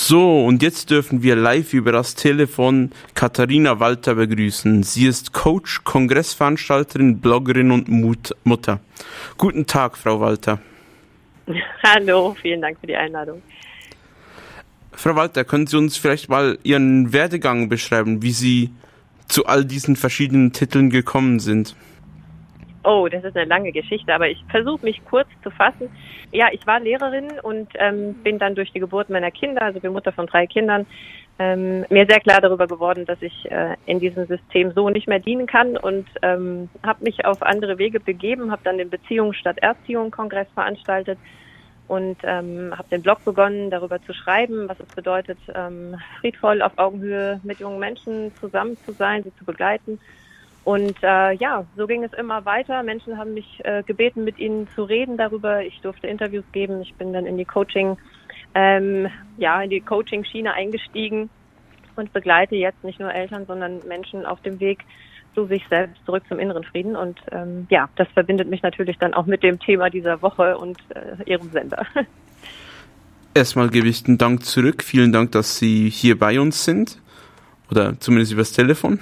So, und jetzt dürfen wir live über das Telefon Katharina Walter begrüßen. Sie ist Coach, Kongressveranstalterin, Bloggerin und Mutter. Guten Tag, Frau Walter. Hallo, vielen Dank für die Einladung. Frau Walter, können Sie uns vielleicht mal Ihren Werdegang beschreiben, wie Sie zu all diesen verschiedenen Titeln gekommen sind? Oh, das ist eine lange Geschichte, aber ich versuche mich kurz zu fassen. Ja, ich war Lehrerin und bin dann durch die Geburt meiner Kinder, also bin Mutter von 3 Kindern, mir sehr klar darüber geworden, dass ich in diesem System so nicht mehr dienen kann und habe mich auf andere Wege begeben, habe dann den Beziehungen statt Erziehung-Kongress veranstaltet und habe den Blog begonnen, darüber zu schreiben, was es bedeutet, friedvoll auf Augenhöhe mit jungen Menschen zusammen zu sein, sie zu begleiten. Und so ging es immer weiter. Menschen haben mich gebeten, mit ihnen zu reden darüber. Ich durfte Interviews geben. Ich bin dann in die Coaching-Schiene eingestiegen und begleite jetzt nicht nur Eltern, sondern Menschen auf dem Weg zu sich selbst, zurück zum inneren Frieden. Und das verbindet mich natürlich dann auch mit dem Thema dieser Woche und Ihrem Sender. Erstmal gebe ich den Dank zurück. Vielen Dank, dass Sie hier bei uns sind. Oder zumindest übers Telefon.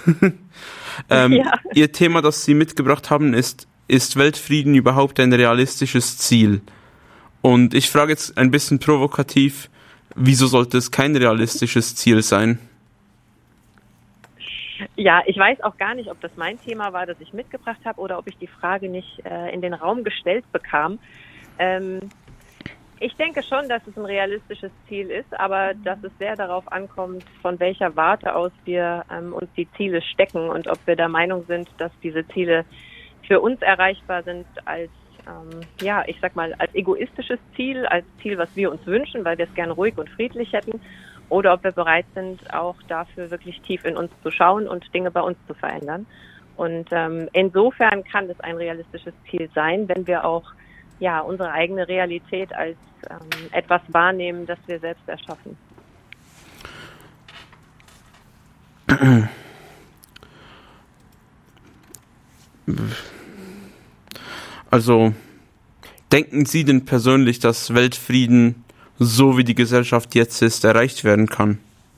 Ihr Thema, das Sie mitgebracht haben, ist Weltfrieden überhaupt ein realistisches Ziel? Und ich frage jetzt ein bisschen provokativ, wieso sollte es kein realistisches Ziel sein? Ja, ich weiß auch gar nicht, ob das mein Thema war, das ich mitgebracht habe, oder ob ich die Frage nicht in den Raum gestellt bekam. Ich denke schon, dass es ein realistisches Ziel ist, aber dass es sehr darauf ankommt, von welcher Warte aus wir uns die Ziele stecken und ob wir der Meinung sind, dass diese Ziele für uns erreichbar sind als, als egoistisches Ziel, als Ziel, was wir uns wünschen, weil wir es gerne ruhig und friedlich hätten, oder ob wir bereit sind, auch dafür wirklich tief in uns zu schauen und Dinge bei uns zu verändern. Und insofern kann es ein realistisches Ziel sein, wenn wir auch unsere eigene Realität als etwas wahrnehmen, das wir selbst erschaffen. Also, denken Sie denn persönlich, dass Weltfrieden, so wie die Gesellschaft jetzt ist, erreicht werden kann?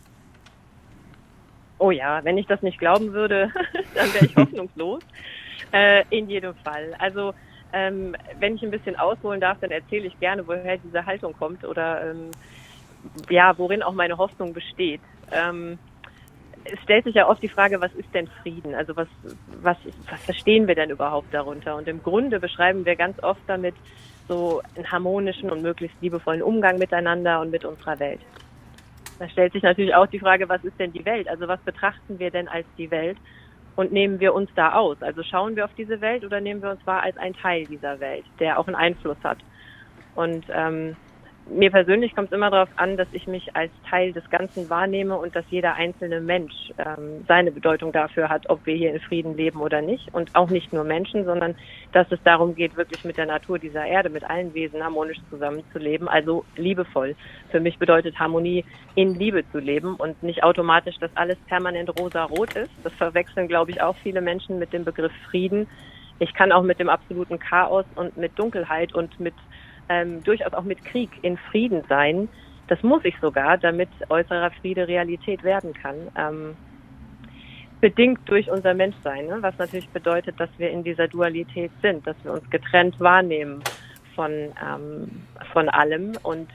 Oh ja, wenn ich das nicht glauben würde, dann wäre ich hoffnungslos. In jedem Fall. Also, wenn ich ein bisschen ausholen darf, dann erzähle ich gerne, woher diese Haltung kommt oder worin auch meine Hoffnung besteht. Es stellt sich ja oft die Frage, was ist denn Frieden? Also was verstehen wir denn überhaupt darunter? Und im Grunde beschreiben wir ganz oft damit so einen harmonischen und möglichst liebevollen Umgang miteinander und mit unserer Welt. Da stellt sich natürlich auch die Frage, was ist denn die Welt? Also was betrachten wir denn als die Welt? Und nehmen wir uns da aus? Also schauen wir auf diese Welt oder nehmen wir uns wahr als ein Teil dieser Welt, der auch einen Einfluss hat? Und mir persönlich kommt es immer darauf an, dass ich mich als Teil des Ganzen wahrnehme und dass jeder einzelne Mensch seine Bedeutung dafür hat, ob wir hier in Frieden leben oder nicht. Und auch nicht nur Menschen, sondern dass es darum geht, wirklich mit der Natur dieser Erde, mit allen Wesen harmonisch zusammenzuleben, also liebevoll. Für mich bedeutet Harmonie, in Liebe zu leben und nicht automatisch, dass alles permanent rosa-rot ist. Das verwechseln, glaube ich, auch viele Menschen mit dem Begriff Frieden. Ich kann auch mit dem absoluten Chaos und mit Dunkelheit und mit durchaus auch mit Krieg in Frieden sein. Das muss ich sogar, damit äußerer Friede Realität werden kann. Bedingt durch unser Menschsein, ne? Was natürlich bedeutet, dass wir in dieser Dualität sind, dass wir uns getrennt wahrnehmen von allem. Und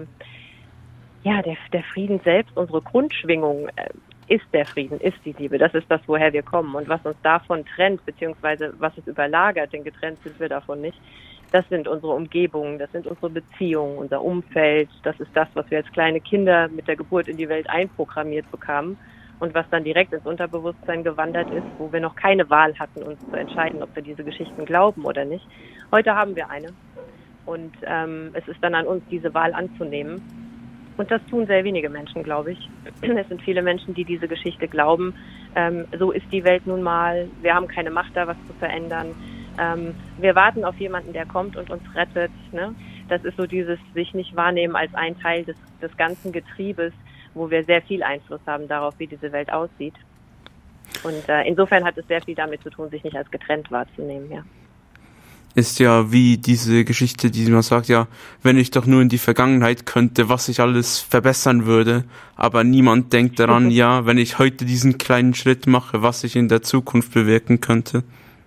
der Frieden selbst, unsere Grundschwingung ist der Frieden, ist die Liebe. Das ist das, woher wir kommen. Und was uns davon trennt, beziehungsweise was es überlagert, denn getrennt sind wir davon nicht, das sind unsere Umgebungen, das sind unsere Beziehungen, unser Umfeld. Das ist das, was wir als kleine Kinder mit der Geburt in die Welt einprogrammiert bekamen und was dann direkt ins Unterbewusstsein gewandert ist, wo wir noch keine Wahl hatten, uns zu entscheiden, ob wir diese Geschichten glauben oder nicht. Heute haben wir eine und es ist dann an uns, diese Wahl anzunehmen. Und das tun sehr wenige Menschen, glaube ich. Es sind viele Menschen, die diese Geschichte glauben. So ist die Welt nun mal. Wir haben keine Macht, da was zu verändern. Wir warten auf jemanden, der kommt und uns rettet. Ne? Das ist so dieses sich nicht wahrnehmen als ein Teil des ganzen Getriebes, wo wir sehr viel Einfluss haben darauf, wie diese Welt aussieht. Und insofern hat es sehr viel damit zu tun, sich nicht als getrennt wahrzunehmen. Ja. ist ja wie diese Geschichte, die man sagt, ja, wenn ich doch nur in die Vergangenheit könnte, was ich alles verbessern würde, aber niemand denkt daran, ja, wenn ich heute diesen kleinen Schritt mache, was ich in der Zukunft bewirken könnte.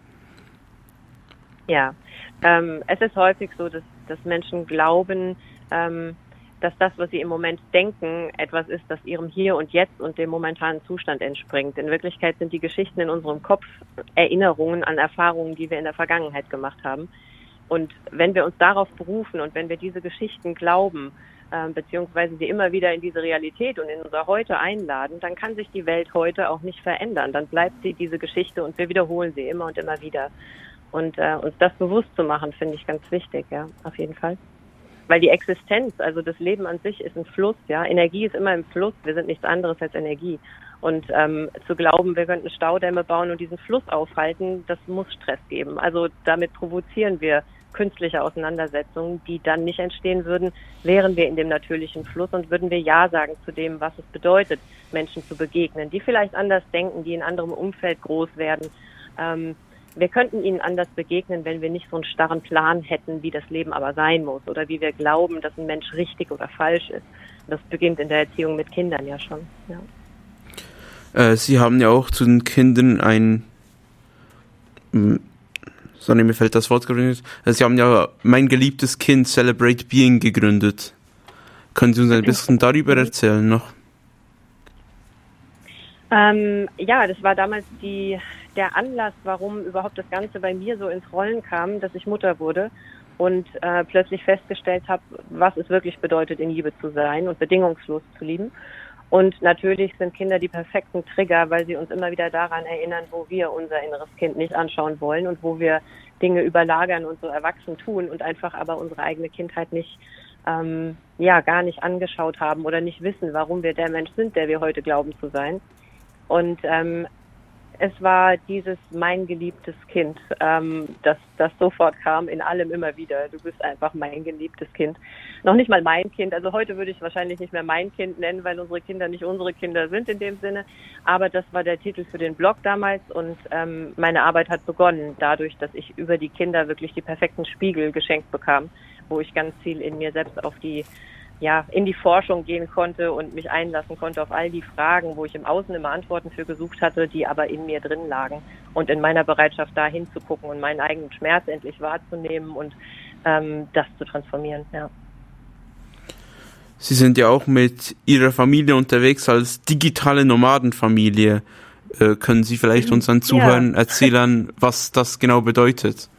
Ja, es ist häufig so, dass Menschen glauben, dass das, was sie im Moment denken, etwas ist, das ihrem Hier und Jetzt und dem momentanen Zustand entspringt. In Wirklichkeit sind die Geschichten in unserem Kopf Erinnerungen an Erfahrungen, die wir in der Vergangenheit gemacht haben. Und wenn wir uns darauf berufen und wenn wir diese Geschichten glauben, beziehungsweise sie immer wieder in diese Realität und in unser Heute einladen, dann kann sich die Welt heute auch nicht verändern. Dann bleibt sie diese Geschichte und wir wiederholen sie immer und immer wieder. Und uns das bewusst zu machen, finde ich ganz wichtig, ja, auf jeden Fall. Weil die Existenz, also das Leben an sich ist ein Fluss, ja. Energie ist immer im Fluss, wir sind nichts anderes als Energie. Und zu glauben, wir könnten Staudämme bauen und diesen Fluss aufhalten, das muss Stress geben. Also damit provozieren wir künstliche Auseinandersetzungen, die dann nicht entstehen würden, wären wir in dem natürlichen Fluss und würden wir Ja sagen zu dem, was es bedeutet, Menschen zu begegnen, die vielleicht anders denken, die in anderem Umfeld groß werden. Wir könnten ihnen anders begegnen, wenn wir nicht so einen starren Plan hätten, wie das Leben aber sein muss oder wie wir glauben, dass ein Mensch richtig oder falsch ist. Das beginnt in der Erziehung mit Kindern ja schon. Ja. Sie haben ja auch zu den Kindern mir fällt das Wort gerade nicht. Sie haben ja Mein geliebtes Kind Celebrate Being gegründet. Können Sie uns ein bisschen darüber erzählen noch? Ja, das war damals der Anlass, warum überhaupt das Ganze bei mir so ins Rollen kam, dass ich Mutter wurde und plötzlich festgestellt habe, was es wirklich bedeutet, in Liebe zu sein und bedingungslos zu lieben. Und natürlich sind Kinder die perfekten Trigger, weil sie uns immer wieder daran erinnern, wo wir unser inneres Kind nicht anschauen wollen und wo wir Dinge überlagern und so erwachsen tun und einfach aber unsere eigene Kindheit nicht gar nicht angeschaut haben oder nicht wissen, warum wir der Mensch sind, der wir heute glauben zu sein. Und es war dieses mein geliebtes Kind, das sofort kam, in allem immer wieder. Du bist einfach mein geliebtes Kind. Noch nicht mal mein Kind. Also heute würde ich wahrscheinlich nicht mehr mein Kind nennen, weil unsere Kinder nicht unsere Kinder sind in dem Sinne. Aber das war der Titel für den Blog damals und meine Arbeit hat begonnen dadurch, dass ich über die Kinder wirklich die perfekten Spiegel geschenkt bekam, wo ich ganz viel in mir selbst in die Forschung gehen konnte und mich einlassen konnte auf all die Fragen, wo ich im Außen immer Antworten für gesucht hatte, die aber in mir drin lagen. Und in meiner Bereitschaft, da hinzugucken und meinen eigenen Schmerz endlich wahrzunehmen und das zu transformieren, ja. Sie sind ja auch mit Ihrer Familie unterwegs als digitale Nomadenfamilie. Können Sie vielleicht unseren Zuhörern erzählen, was das genau bedeutet?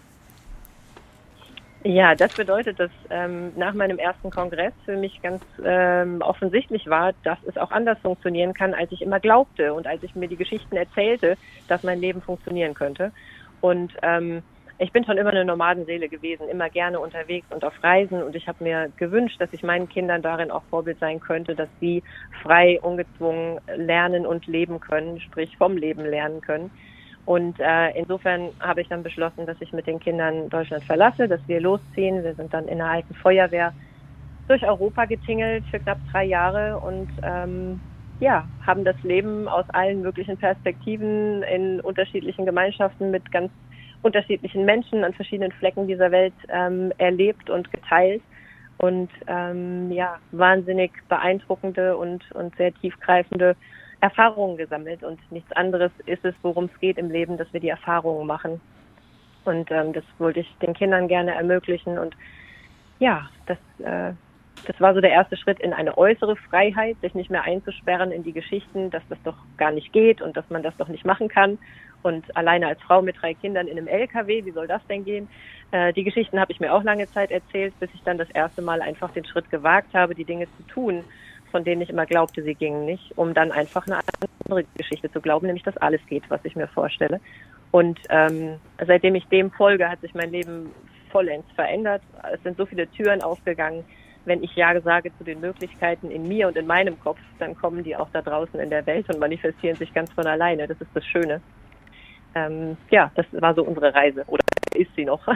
Ja, das bedeutet, dass nach meinem ersten Kongress für mich ganz offensichtlich war, dass es auch anders funktionieren kann, als ich immer glaubte und als ich mir die Geschichten erzählte, dass mein Leben funktionieren könnte. Und ich bin schon immer eine Nomadenseele gewesen, immer gerne unterwegs und auf Reisen. Und ich habe mir gewünscht, dass ich meinen Kindern darin auch Vorbild sein könnte, dass sie frei, ungezwungen lernen und leben können, sprich vom Leben lernen können. Und insofern habe ich dann beschlossen, dass ich mit den Kindern Deutschland verlasse, dass wir losziehen. Wir sind dann in einer alten Feuerwehr durch Europa getingelt für knapp 3 Jahre und haben das Leben aus allen möglichen Perspektiven in unterschiedlichen Gemeinschaften mit ganz unterschiedlichen Menschen an verschiedenen Flecken dieser Welt erlebt und geteilt. Und wahnsinnig beeindruckende und sehr tiefgreifende Erfahrungen gesammelt und nichts anderes ist es, worum es geht im Leben, dass wir die Erfahrungen machen. Und das wollte ich den Kindern gerne ermöglichen. Und ja, das war so der erste Schritt in eine äußere Freiheit, sich nicht mehr einzusperren in die Geschichten, dass das doch gar nicht geht und dass man das doch nicht machen kann. Und alleine als Frau mit 3 Kindern in einem LKW, wie soll das denn gehen? Die Geschichten habe ich mir auch lange Zeit erzählt, bis ich dann das erste Mal einfach den Schritt gewagt habe, die Dinge zu tun, von denen ich immer glaubte, sie gingen nicht, um dann einfach eine andere Geschichte zu glauben, nämlich dass alles geht, was ich mir vorstelle. Und seitdem ich dem folge, hat sich mein Leben vollends verändert. Es sind so viele Türen aufgegangen. Wenn ich Ja sage zu den Möglichkeiten in mir und in meinem Kopf, dann kommen die auch da draußen in der Welt und manifestieren sich ganz von alleine. Das ist das Schöne. Das war so unsere Reise. Oder ist sie noch?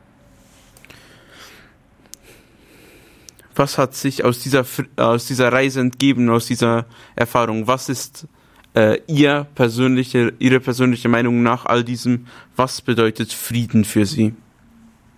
Was hat sich aus dieser Reise entgeben, aus dieser Erfahrung? Was ist Ihre persönliche Meinung nach all diesem? Was bedeutet Frieden für Sie?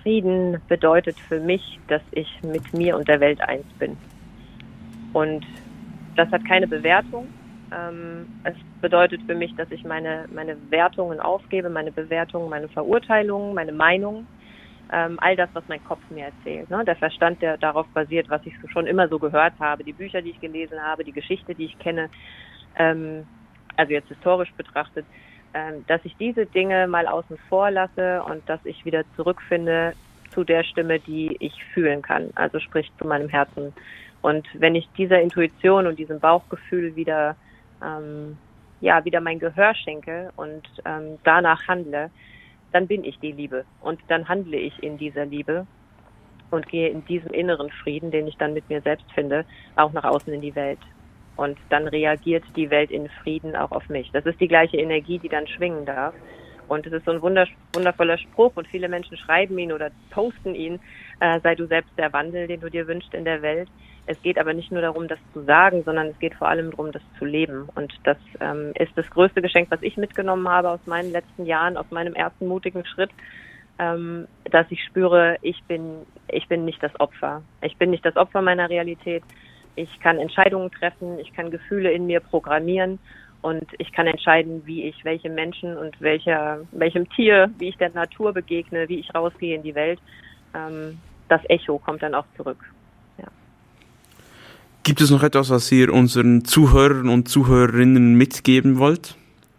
Frieden bedeutet für mich, dass ich mit mir und der Welt eins bin. Und das hat keine Bewertung. Es bedeutet für mich, dass ich meine Wertungen aufgebe, meine Bewertungen, meine Verurteilungen, meine Meinungen, all das, was mein Kopf mir erzählt. Ne? Der Verstand, der darauf basiert, was ich schon immer so gehört habe, die Bücher, die ich gelesen habe, die Geschichte, die ich kenne, also jetzt historisch betrachtet, dass ich diese Dinge mal außen vor lasse und dass ich wieder zurückfinde zu der Stimme, die ich fühlen kann, also sprich zu meinem Herzen. Und wenn ich dieser Intuition und diesem Bauchgefühl wieder mein Gehör schenke und danach handle, dann bin ich die Liebe und dann handle ich in dieser Liebe und gehe in diesem inneren Frieden, den ich dann mit mir selbst finde, auch nach außen in die Welt. Und dann reagiert die Welt in Frieden auch auf mich. Das ist die gleiche Energie, die dann schwingen darf. Und es ist so ein wundervoller Spruch und viele Menschen schreiben ihn oder posten ihn, sei du selbst der Wandel, den du dir wünschst in der Welt. Es geht aber nicht nur darum, das zu sagen, sondern es geht vor allem darum, das zu leben. Und das ist das größte Geschenk, was ich mitgenommen habe aus meinen letzten Jahren, aus meinem ersten mutigen Schritt, dass ich spüre, ich bin nicht das Opfer. Ich bin nicht das Opfer meiner Realität. Ich kann Entscheidungen treffen, ich kann Gefühle in mir programmieren und ich kann entscheiden, wie ich welche Menschen und welchem Tier, wie ich der Natur begegne, wie ich rausgehe in die Welt. Das Echo kommt dann auch zurück. Ja. Gibt es noch etwas, was ihr unseren Zuhörern und Zuhörerinnen mitgeben wollt?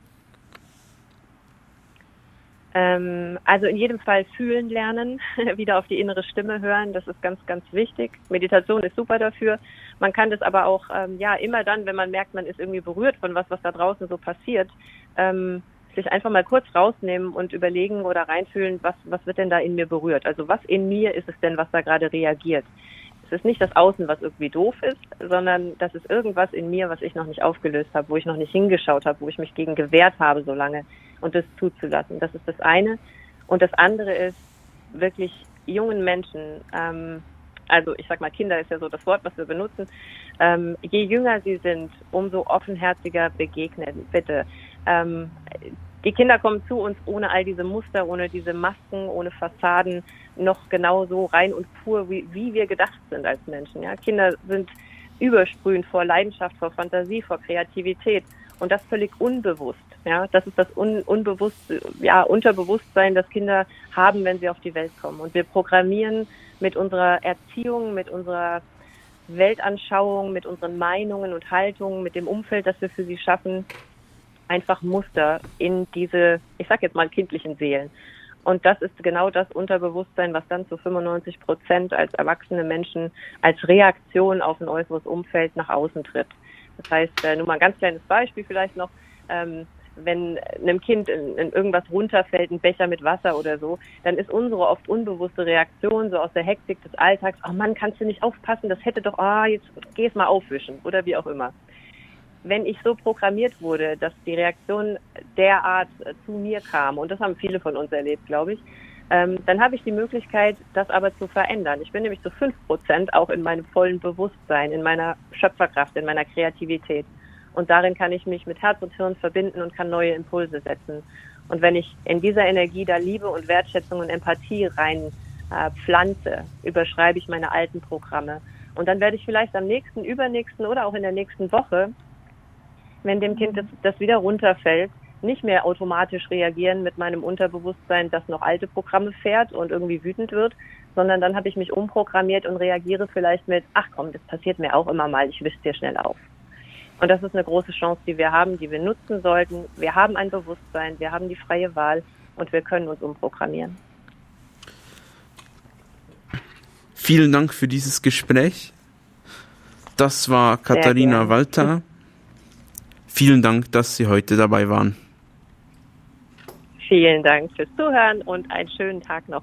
Also in jedem Fall fühlen lernen, wieder auf die innere Stimme hören, das ist ganz, ganz wichtig. Meditation ist super dafür. Man kann das aber auch, immer dann, wenn man merkt, man ist irgendwie berührt von was da draußen so passiert, sich einfach mal kurz rausnehmen und überlegen oder reinfühlen, was wird denn da in mir berührt? Also was in mir ist es denn, was da gerade reagiert? Es ist nicht das Außen, was irgendwie doof ist, sondern das ist irgendwas in mir, was ich noch nicht aufgelöst habe, wo ich noch nicht hingeschaut habe, wo ich mich gegen gewehrt habe so lange und das zuzulassen. Das ist das eine. Und das andere ist wirklich jungen Menschen, also ich sag mal, Kinder ist ja so das Wort, was wir benutzen, je jünger sie sind, umso offenherziger begegnen, bitte. Die Kinder kommen zu uns ohne all diese Muster, ohne diese Masken, ohne Fassaden, noch genauso rein und pur, wie wir gedacht sind als Menschen. Ja? Kinder sind übersprühend vor Leidenschaft, vor Fantasie, vor Kreativität und das völlig unbewusst. Ja? Das ist das Unterbewusstsein, das Kinder haben, wenn sie auf die Welt kommen. Und wir programmieren mit unserer Erziehung, mit unserer Weltanschauung, mit unseren Meinungen und Haltungen, mit dem Umfeld, das wir für sie schaffen, einfach Muster in diese, ich sag jetzt mal, kindlichen Seelen. Und das ist genau das Unterbewusstsein, was dann zu 95% als erwachsene Menschen als Reaktion auf ein äußeres Umfeld nach außen tritt. Das heißt, nur mal ein ganz kleines Beispiel vielleicht noch, wenn einem Kind in irgendwas runterfällt, ein Becher mit Wasser oder so, dann ist unsere oft unbewusste Reaktion so aus der Hektik des Alltags, oh Mann, kannst du nicht aufpassen, das hätte doch, jetzt geh es mal aufwischen oder wie auch immer. Wenn ich so programmiert wurde, dass die Reaktion derart zu mir kam, und das haben viele von uns erlebt, glaube ich, dann habe ich die Möglichkeit, das aber zu verändern. Ich bin nämlich zu 5% auch in meinem vollen Bewusstsein, in meiner Schöpferkraft, in meiner Kreativität. Und darin kann ich mich mit Herz und Hirn verbinden und kann neue Impulse setzen. Und wenn ich in dieser Energie da Liebe und Wertschätzung und Empathie rein pflanze, überschreibe ich meine alten Programme. Und dann werde ich vielleicht am nächsten, übernächsten oder auch in der nächsten Woche, wenn dem Kind das wieder runterfällt, nicht mehr automatisch reagieren mit meinem Unterbewusstsein, das noch alte Programme fährt und irgendwie wütend wird, sondern dann habe ich mich umprogrammiert und reagiere vielleicht mit, ach komm, das passiert mir auch immer mal, ich wisch's dir schnell auf. Und das ist eine große Chance, die wir haben, die wir nutzen sollten. Wir haben ein Bewusstsein, wir haben die freie Wahl und wir können uns umprogrammieren. Vielen Dank für dieses Gespräch. Das war Katharina Walter. Vielen Dank, dass Sie heute dabei waren. Vielen Dank fürs Zuhören und einen schönen Tag noch.